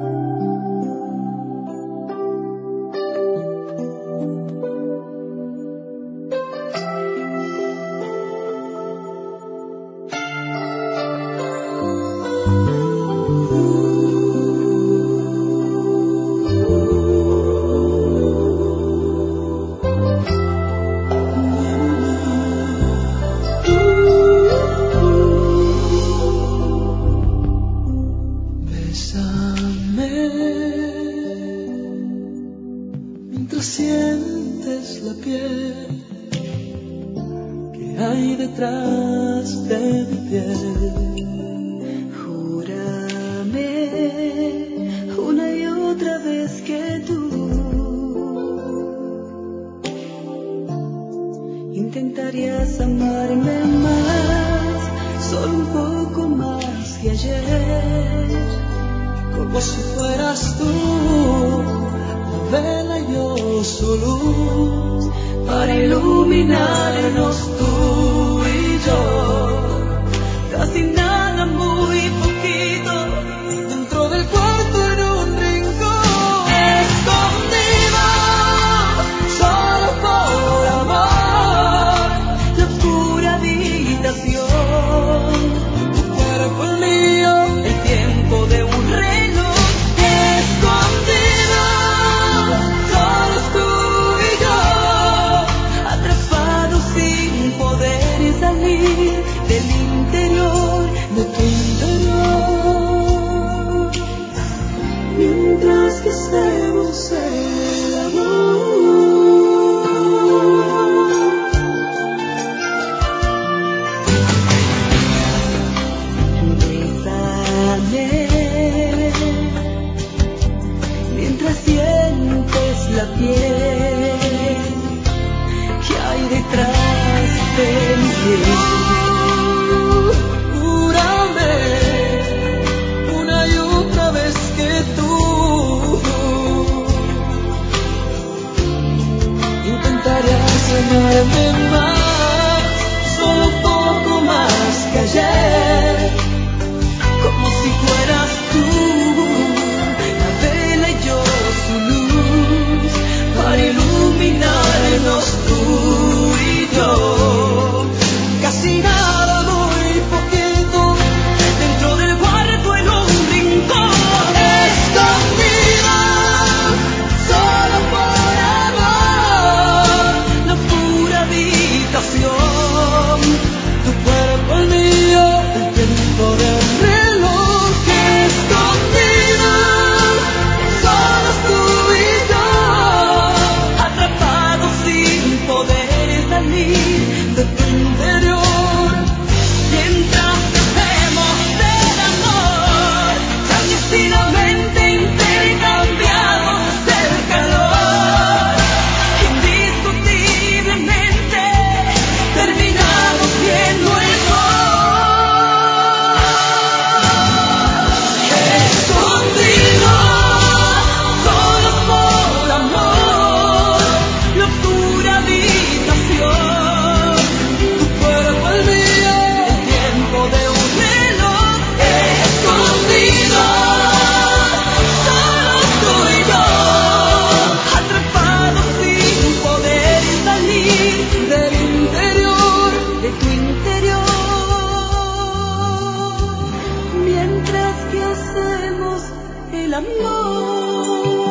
Mientras sientes la piel que hay detrás de mi piel, júrame una y otra vez que tú intentarías amarme más, solo un poco más que ayer, como si fueras tú la vela y yo su luz, para iluminarnos tú y yo. Casi nada, muy poquito, dentro del cuarto en un rincón, escondido, solo por amor, la pura habitación, tu cuerpo el mío, el tiempo de un reloj, escondido, solos tú y yo, atrapados sin poder salir del interior de tu interior, mientras que hacemos el amor. Bésame mientras sientes la piel que hay detrás de mi piel. Júrame una y otra vez que tú intentarías amarme más, solo un poco más que ayer, Como si fueras tú la vela y yo su luz, para iluminarnos tú y yo. Casi nada, muy poquito, dentro del cuarto en un rincón, escondida, solo por amor, la pura habitación, tu cuerpo el mío, el tiempo del reloj, escondida, solos tú y yo, atrapados sin poder salir de tu interior, mientras hacemos el amor, clandestinamente intercambiamos el calor, indiscutiblemente terminamos viendo el sol, escondido, solos por amor, la pura habitación, tu cuerpo el mío, el tiempo de un reloj, escondido, solos tú y yo, atrapados sin poder salir del interior, de tu interior, mientras que hacemos el amor.